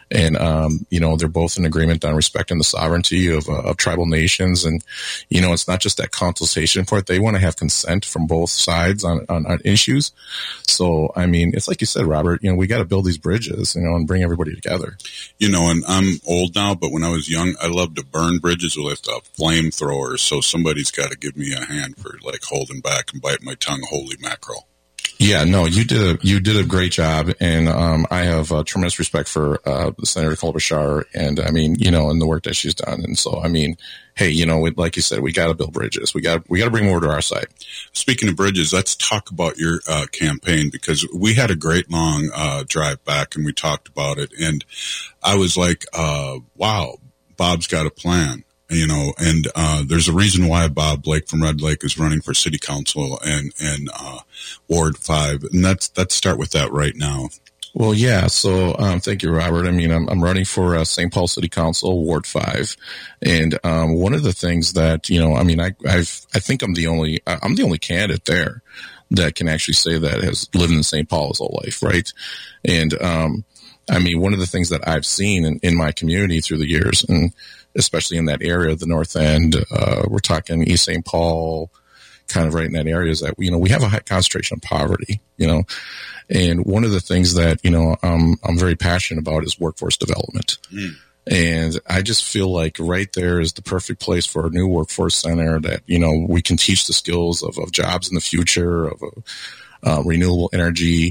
And, um, you know, they're both in agreement on respecting the sovereignty of, uh, of tribal nations. And, you know, it's not just that consultation part. They want to have consent from both sides on, on, on issues. So, I mean, it's like you said, Robert, you know, we got to build these bridges, you know, and bring everybody together. You know, and I'm old now, but when I was young, I loved to burn bridges with a flamethrower. So somebody's got to give me a hand for like holding back and biting my tongue. Holy mackerel. Yeah, no, you did a you did a great job, and um, I have uh, tremendous respect for uh, Senator Klobuchar, and I mean, you know, and the work that she's done. And so, I mean, hey, you know, like you said, we got to build bridges. We got we got to bring more to our side. Speaking of bridges, let's talk about your uh, campaign, because we had a great long uh, drive back, and we talked about it, and I was like, uh, wow, Bob's got a plan. You know, and uh, there's a reason why Bob Blake from Red Lake is running for city council and and uh, Ward Five, and that's let's start with that right now. Well, yeah. So, um, thank you, Robert. I mean, I'm I'm running for uh, Saint Paul City Council, Ward Five, and um, one of the things that you know, I mean, I I've I think I'm the only I'm the only candidate there that can actually say that has lived in Saint Paul his whole life, right? And um, I mean, one of the things that I've seen in, in my community through the years, and especially in that area, the North End, uh, we're talking East Saint Paul, kind of right in that area, is that, you know, we have a high concentration of poverty, you know, and one of the things that, you know, um, I'm very passionate about is workforce development. Mm. And I just feel like right there is the perfect place for a new workforce center that, you know, we can teach the skills of, of jobs in the future, of uh, renewable energy,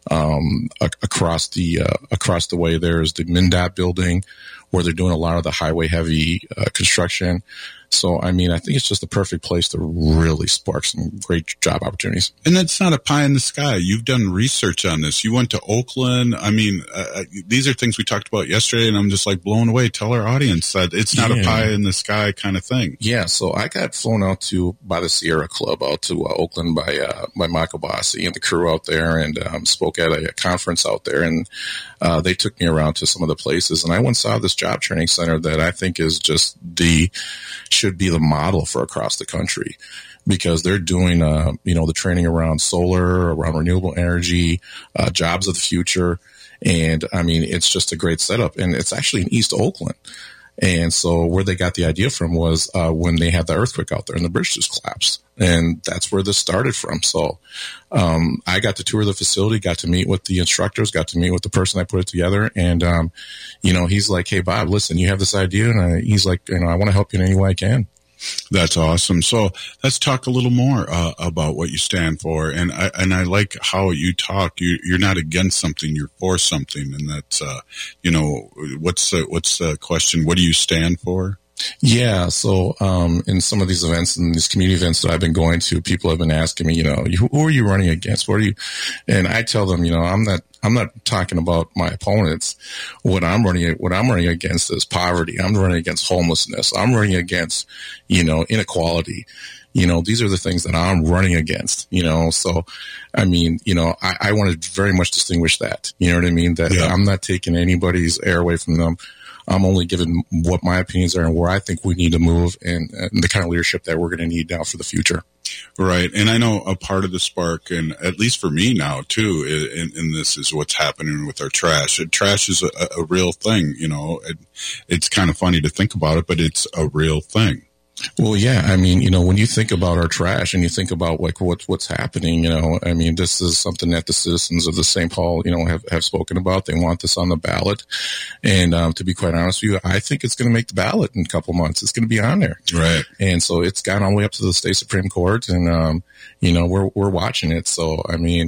um, a- across the, uh, across the way. There's the MnDOT building, where they're doing a lot of the highway heavy uh, construction. So, I mean, I think it's just the perfect place to really spark some great job opportunities. And it's not a pie in the sky. You've done research on this. You went to Oakland. I mean, uh, these are things we talked about yesterday, and I'm just like blown away. Tell our audience that it's not yeah. a pie in the sky kind of thing. Yeah. So I got flown out to by the Sierra Club out to uh, Oakland by uh, by Michael Bossi and the crew out there, and um, spoke at a, a conference out there, and uh, they took me around to some of the places, and I went and saw this job training center that I think is just the should be the model for across the country, because they're doing, uh, you know, the training around solar, around renewable energy, uh, jobs of the future. And I mean, it's just a great setup, and it's actually in East Oakland. And so where they got the idea from was, uh, when they had the earthquake out there and the bridge just collapsed, and that's where this started from. So, um, I got to tour the facility, got to meet with the instructors, got to meet with the person that put it together. And, um, you know, he's like, "Hey, Bob, listen, you have this idea." And I, he's like, "You know, I want to help you in any way I can." That's awesome. So let's talk a little more uh, about what you stand for. And I, and I like how you talk. You, you're not against something, you're for something. And that's, uh, you know, what's the, what's the question? What do you stand for? Yeah. So, um, in some of these events and these community events that I've been going to, people have been asking me, you know, who are you running against? What are you? And I tell them, you know, I'm not, I'm not talking about my opponents. What I'm running, what I'm running against is poverty. I'm running against homelessness. I'm running against, you know, inequality. You know, these are the things that I'm running against, you know. So, I mean, you know, I, I want to very much distinguish that, you know what I mean? That yeah. I'm not taking anybody's air away from them. I'm only giving what my opinions are and where I think we need to move, and, and the kind of leadership that we're going to need now for the future. Right. And I know a part of the spark, and at least for me now too, in, in this is what's happening with our trash. Trash is a, a real thing. You know, it, it's kind of funny to think about it, but it's a real thing. Well, yeah. I mean, you know, when you think about our trash and you think about like what, what's happening, you know, I mean, this is something that the citizens of the Saint Paul, you know, have, have spoken about. They want this on the ballot. And, um, to be quite honest with you, I think it's going to make the ballot in a couple months. It's going to be on there. Right. And so it's gone all the way up to the state Supreme Court, and, um, you know, we're, we're watching it. So, I mean,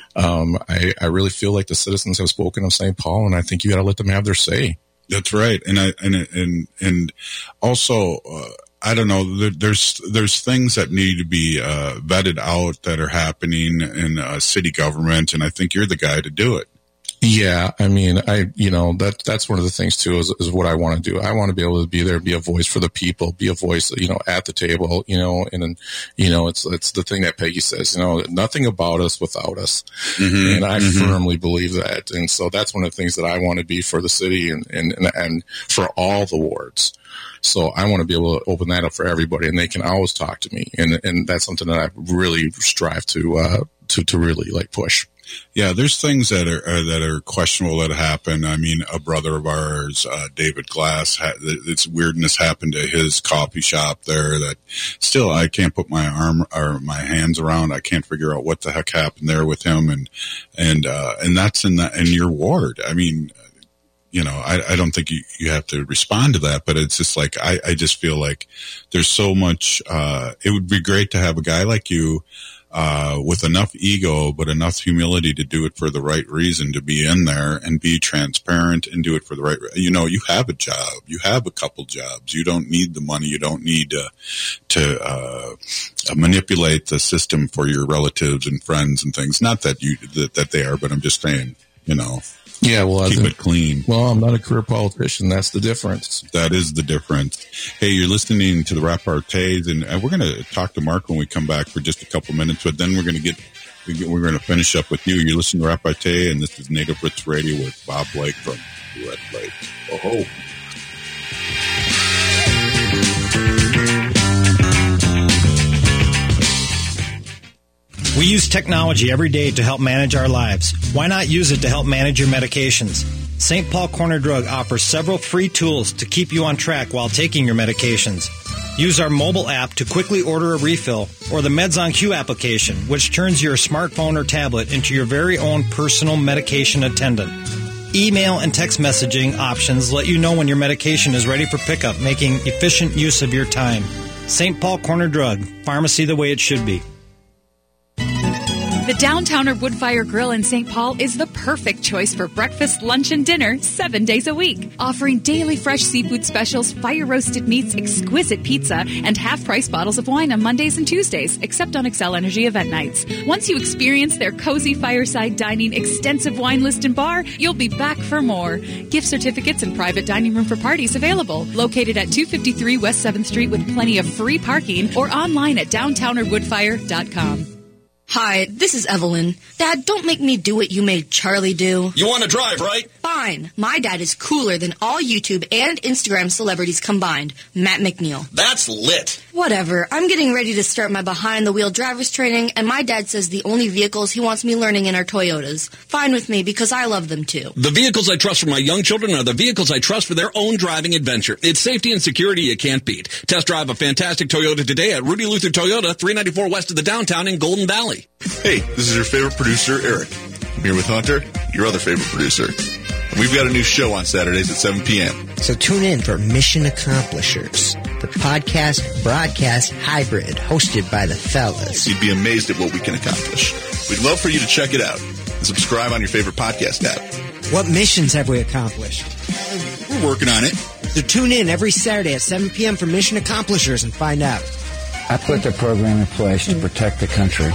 um, I, I really feel like the citizens have spoken of Saint Paul, and I think you got to let them have their say. That's right. And I, and, and, and also, uh, I don't know. There, there's there's things that need to be uh, vetted out that are happening in uh, city government, and I think you're the guy to do it. Yeah, I mean, I you know that that's one of the things too is, is what I want to do. I want to be able to be there, be a voice for the people, be a voice, you know, at the table, you know, and then you know it's it's the thing that Peggy says, you know, nothing about us without us, mm-hmm, and I mm-hmm. firmly believe that, and so that's one of the things that I want to be for the city and and and, and for all the wards. So I want to be able to open that up for everybody, and they can always talk to me. And, and that's something that I really strive to, uh, to, to really like push. Yeah, there's things that are uh, that are questionable that happen. I mean, a brother of ours, uh, David Glass, had this weirdness happened to his coffee shop there that still I can't put my arm or my hands around. I can't figure out what the heck happened there with him, and and uh, and that's in the in your ward. I mean, you know, I, I don't think you, you have to respond to that, but it's just like I, I just feel like there's so much. Uh, it would be great to have a guy like you. Uh, with enough ego, but enough humility to do it for the right reason, to be in there and be transparent and do it for the right, you know, you have a job, you have a couple jobs, you don't need the money, you don't need to, to, uh, manipulate the system for your relatives and friends and things. Not that you, that, that they are, but I'm just saying, you know. Yeah, well, keep it clean. Well, I'm not a career politician. That's the difference. That is the difference. Hey, you're listening to the Repartees, and we're going to talk to Mark when we come back for just a couple minutes, but then we're going to get, we're going to finish up with you. You're listening to Repartee, and this is Native Roots Radio with Bob Blake from Red Lake. Oh, We use technology every day to help manage our lives. Why not use it to help manage your medications? Saint Paul Corner Drug offers several free tools to keep you on track while taking your medications. Use our mobile app to quickly order a refill, or the Meds on Q application, which turns your smartphone or tablet into your very own personal medication attendant. Email and text messaging options let you know when your medication is ready for pickup, making efficient use of your time. Saint Paul Corner Drug, pharmacy the way it should be. The Downtowner Woodfire Grill in Saint Paul is the perfect choice for breakfast, lunch, and dinner seven days a week. Offering daily fresh seafood specials, fire-roasted meats, exquisite pizza, and half-price bottles of wine on Mondays and Tuesdays, except on Excel Energy event nights. Once you experience their cozy fireside dining, extensive wine list, and bar, you'll be back for more. Gift certificates and private dining room for parties available. Located at two fifty-three West seventh Street with plenty of free parking, or online at downtowner woodfire dot com. Hi, this is Evelyn. Dad, don't make me do what you made Charlie do. You want to drive, right? Fine. My dad is cooler than all YouTube and Instagram celebrities combined. Matt McNeil. That's lit. Whatever. I'm getting ready to start my behind-the-wheel driver's training, and my dad says the only vehicles he wants me learning in are Toyotas. Fine with me, because I love them too. The vehicles I trust for my young children are the vehicles I trust for their own driving adventure. It's safety and security you can't beat. Test drive a fantastic Toyota today at Rudy Luther Toyota, three ninety-four west of the downtown in Golden Valley. Hey, this is your favorite producer, Eric. I'm here with Hunter, your other favorite producer. And we've got a new show on Saturdays at seven p.m. So tune in for Mission Accomplishers, the podcast broadcast hybrid hosted by the fellas. You'd be amazed at what we can accomplish. We'd love for you to check it out and subscribe on your favorite podcast app. What missions have we accomplished? We're working on it. So tune in every Saturday at seven p.m. for Mission Accomplishers and find out. I put the program in place to protect the country.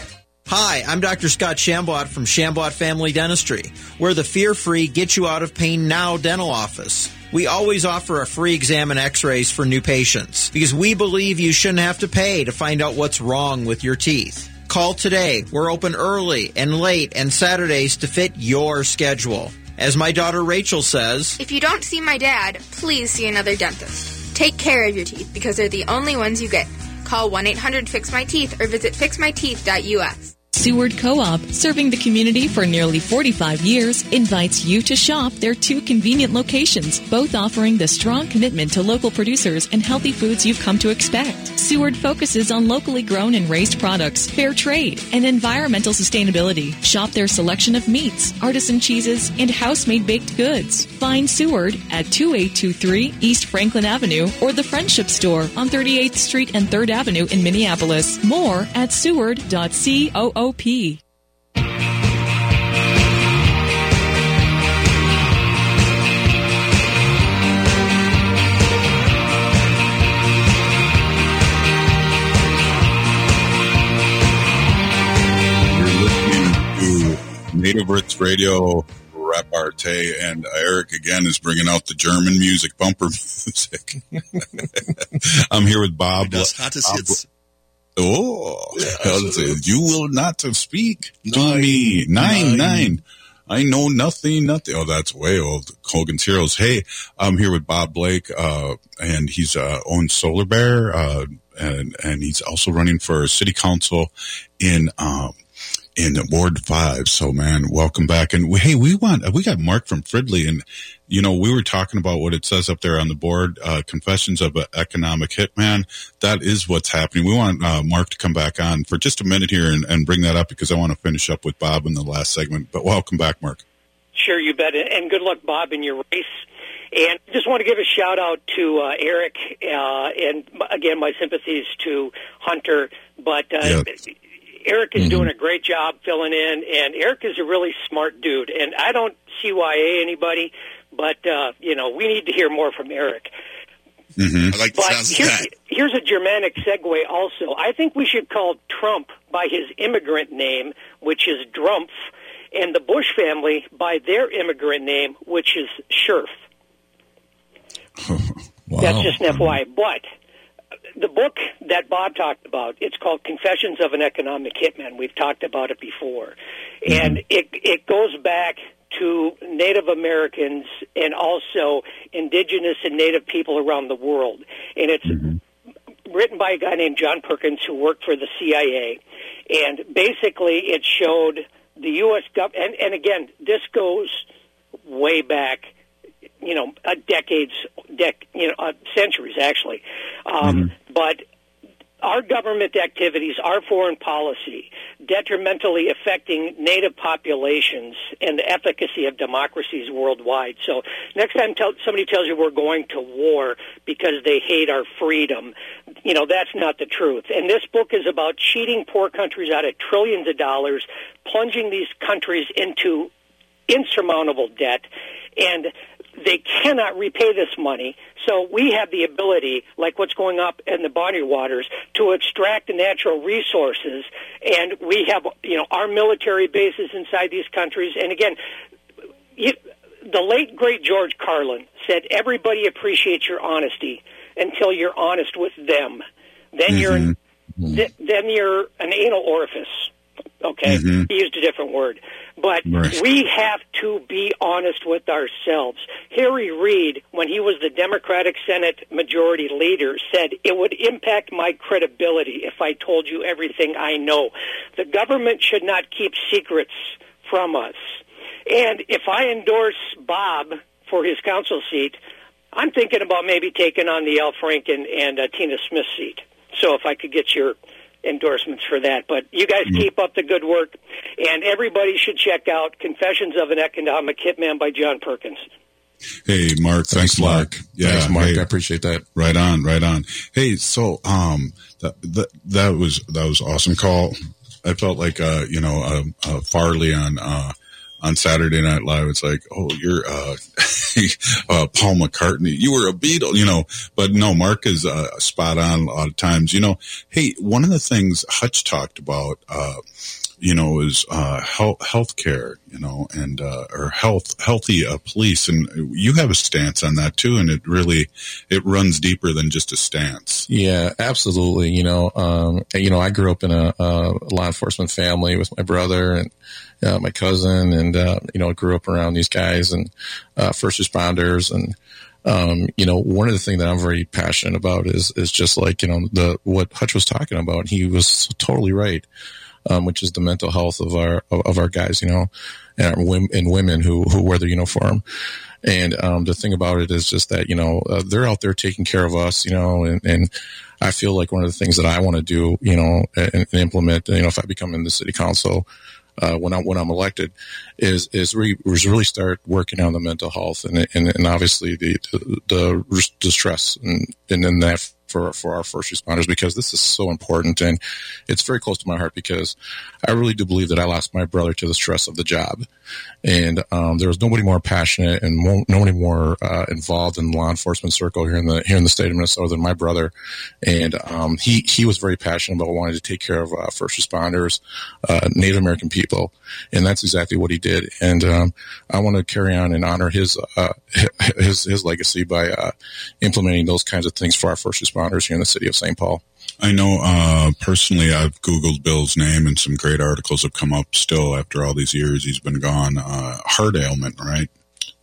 Hi, I'm Doctor Scott Shambot from Shambot Family Dentistry. We're the fear-free, get-you-out-of-pain-now dental office. We always offer a free exam and x-rays for new patients because we believe you shouldn't have to pay to find out what's wrong with your teeth. Call today. We're open early and late and Saturdays to fit your schedule. As my daughter Rachel says, if you don't see my dad, please see another dentist. Take care of your teeth because they're the only ones you get. Call one eight hundred fix my teeth or visit fix my teeth dot U S. Seward Co-op, serving the community for nearly forty-five years, invites you to shop their two convenient locations, both offering the strong commitment to local producers and healthy foods you've come to expect. Seward focuses on locally grown and raised products, fair trade, and environmental sustainability. Shop their selection of meats, artisan cheeses, and house-made baked goods. Find Seward at two eight two three East Franklin Avenue or the Friendship Store on thirty-eighth Street and third Avenue in Minneapolis. More at seward dot coop. P. You're listening to Native Roots Radio Repartee, and Eric again is bringing out the German music, bumper music. I'm here with Bob. Das hat es jetzt. Oh, you will not speak to nine, me. Nine, nine, nine. I know nothing, nothing. Oh, that's way old. Hogan's Heroes. Hey, I'm here with Bob Blake, uh, and he's, uh, owns Solar Bear, uh, and, and he's also running for city council in, um, in Ward Five. So, man, welcome back. And we, hey, we want we got Mark from Fridley, and you know we were talking about what it says up there on the board, uh, Confessions of an Economic Hitman. That is what's happening. We want uh, Mark to come back on for just a minute here and, and bring that up because I want to finish up with Bob in the last segment. But welcome back, Mark. Sure, you bet, and good luck, Bob, in your race. And just want to give a shout out to uh, Eric, uh, and again, my sympathies to Hunter. But uh, yep. Eric is mm-hmm. doing a great job filling in, and Eric is a really smart dude. And I don't C Y A anybody, but uh, you know, we need to hear more from Eric. Mm-hmm. I like the but sounds of here's, that. Here's a Germanic segue. Also, I think we should call Trump by his immigrant name, which is Drumpf, and the Bush family by their immigrant name, which is Scherf. Wow. That's just an F Y I. But the book that Bob talked about, it's called Confessions of an Economic Hitman. We've talked about it before. Mm-hmm. And it it goes back to Native Americans and also indigenous and Native people around the world. And it's mm-hmm. written by a guy named John Perkins who worked for the C I A. And basically it showed the U S government, and, and again, this goes way back, you know, uh, decades, dec, you know, uh, centuries actually. Um, mm-hmm. But our government activities, our foreign policy, detrimentally affecting native populations and the efficacy of democracies worldwide. So next time tell, somebody tells you we're going to war because they hate our freedom, you know, that's not the truth. And this book is about cheating poor countries out of trillions of dollars, plunging these countries into insurmountable debt, and they cannot repay this money. So we have the ability, like what's going up in the Bonnie waters, to extract the natural resources, and we have, you know, our military bases inside these countries. And again, you, the late great George Carlin said, "Everybody appreciates your honesty until you're honest with them. Then mm-hmm. you're an, th- then you're an anal orifice." Okay, mm-hmm. he used a different word. But right. we have to be honest with ourselves. Harry Reid, when he was the Democratic Senate Majority Leader, said, "It would impact my credibility if I told you everything I know. The government should not keep secrets from us." And if I endorse Bob for his council seat, I'm thinking about maybe taking on the Al Franken and uh, Tina Smith seat. So if I could get your endorsements for that. But you guys mm-hmm. keep up the good work, and everybody should check out Confessions of an Economic Hitman by John Perkins. Hey, Mark. Thanks, Thanks Mark. Yeah, thanks, Mark. Hey, I appreciate that. Right on, right on. Hey, so um, that that, that was that was awesome call. I felt like uh, you know, uh, uh, Farley on uh, on Saturday Night Live. It's like, oh, you're uh, uh, Paul McCartney. You were a Beatle, you know. But no, Mark is uh, spot on a lot of times. You know, hey, one of the things Hutch talked about, uh, you know, is uh, health healthcare, you know, and uh, or health healthy uh, police, and you have a stance on that too, and it really it runs deeper than just a stance. Yeah, absolutely. You know, um, you know, I grew up in a, a law enforcement family with my brother and uh, my cousin, and uh, you know, I grew up around these guys and uh, first responders, and um, you know, one of the things that I'm very passionate about is is just like, you know, the what Hutch was talking about. He was totally right. Um, which is the mental health of our of, of our guys, you know, and, our, and women who, who wear the uniform. And um, the thing about it is just that, you know, uh, they're out there taking care of us, you know, and, and I feel like one of the things that I want to do, you know, and, and implement, you know, if I become in the city council uh, when I'm when I'm elected, is is, re, is really start working on the mental health and and, and obviously the the, the, the stress and and then that. For, for our first responders, because this is so important, and it's very close to my heart because I really do believe that I lost my brother to the stress of the job, and um, there was nobody more passionate and more, nobody more uh, involved in the law enforcement circle here in the here in the state of Minnesota than my brother, and um, he he was very passionate about wanting to take care of uh, first responders, uh, Native American people, and that's exactly what he did, and um, I want to carry on and honor his uh, his his legacy by uh, implementing those kinds of things for our first responders here in the city of Saint Paul. I know uh, personally I've Googled Bill's name and some great articles have come up still after all these years he's been gone. Uh, heart ailment, right?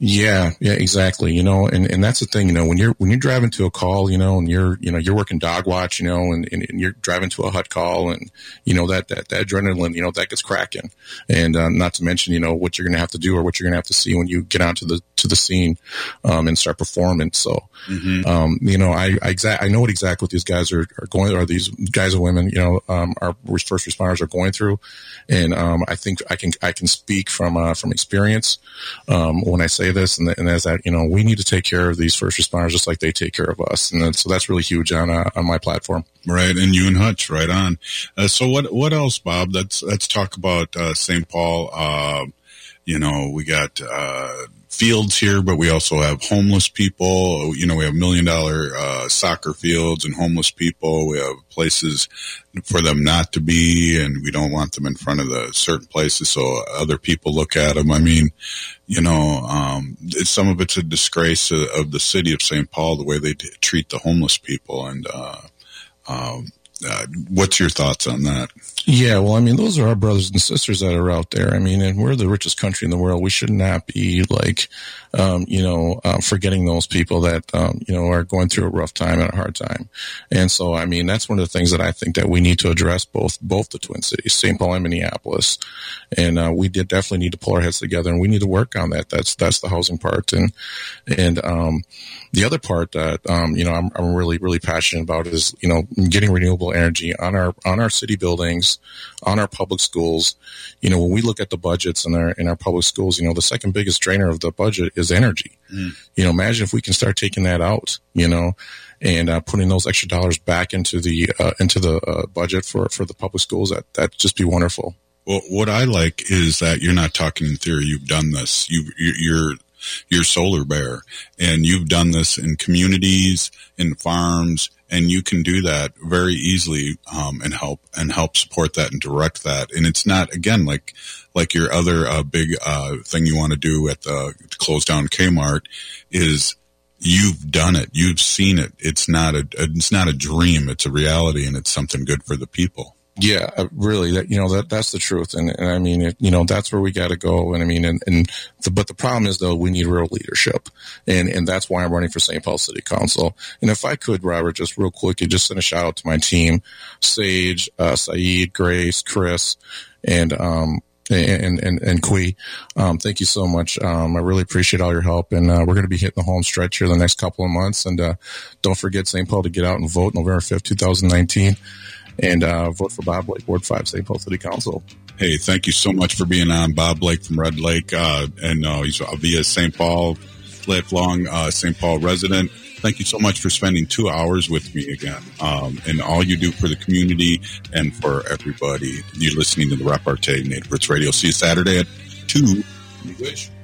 Yeah, yeah, exactly. You know, and, and that's the thing, you know, when you're, when you're driving to a call, you know, and you're, you know, you're working dog watch, you know, and, and, and you're driving to a H U D call and, you know, that, that, that adrenaline, you know, that gets cracking. And, uh, not to mention, you know, what you're going to have to do or what you're going to have to see when you get onto the, to the scene, um, and start performing. So, mm-hmm. um, you know, I, I exact, I know what exactly what these guys are, are going, or these guys and women, you know, um, our first responders are going through. And, um, I think I can, I can speak from, uh, from experience, um, when I say this, and, and as that, you know, we need to take care of these first responders just like they take care of us, and then, so that's really huge on uh, on my platform. Right, and you and Hutch, right on. Uh, so what what else, Bob? Let's let's talk about uh, Saint Paul. Uh, you know, we got uh, fields here, but we also have homeless people. You know, we have million dollar uh, soccer fields and homeless people. We have places for them not to be, and we don't want them in front of the certain places so other people look at them. I mean, you know, um, it's, some of it's a disgrace of, of the city of Saint Paul, the way they t- treat the homeless people. And uh, um, uh, what's your thoughts on that? Yeah, well, I mean, those are our brothers and sisters that are out there. I mean, and we're the richest country in the world. We should not be like, um, you know, uh, forgetting those people that, um, you know, are going through a rough time and a hard time. And so, I mean, that's one of the things that I think that we need to address, both, both the Twin Cities, Saint Paul and Minneapolis. And, uh, we did definitely need to pull our heads together, and we need to work on that. That's, that's the housing part. And, and, um, the other part that, um, you know, I'm, I'm really, really passionate about is, you know, getting renewable energy on our, on our city buildings, on our public schools. You know, when we look at the budgets in our, in our public schools, you know, the second biggest drainer of the budget is energy. Mm. You know, imagine if we can start taking that out, you know, and, uh, putting those extra dollars back into the, uh, into the, uh, budget for, for the public schools. That, that'd just be wonderful. Well, what I like is that you're not talking in theory. You've done this. You, you're, you're Solar Bear, and you've done this in communities, in farms, and you can do that very easily, um, and help, and help support that and direct that. And it's not, again, like, like your other, uh, big, uh, thing you want to do at the, to close down Kmart is, you've done it. You've seen it. It's not a, it's not a dream. It's a reality, and it's something good for the people. Yeah, really, that, you know, that, that's the truth. And, and I mean, it, you know, that's where we got to go. And I mean, and, and the, but the problem is though, we need real leadership. And, and that's why I'm running for Saint Paul City Council. And if I could, Robert, just real quickly, just send a shout out to my team, Sage, uh, Saeed, Grace, Chris, and, um, and, and, and Kui. Um, thank you so much. Um, I really appreciate all your help. And, uh, we're going to be hitting the home stretch here the next couple of months. And, uh, don't forget Saint Paul to get out and vote November fifth, twenty nineteen. And uh, vote for Bob Blake, Ward five, Saint Paul City Council. Hey, thank you so much for being on. Bob Blake from Red Lake, uh, and uh, he's via Saint Paul, lifelong uh, Saint Paul resident. Thank you so much for spending two hours with me again, um, and all you do for the community and for everybody. You're listening to the Repartee Native Roots Radio. See you Saturday at two. You wish.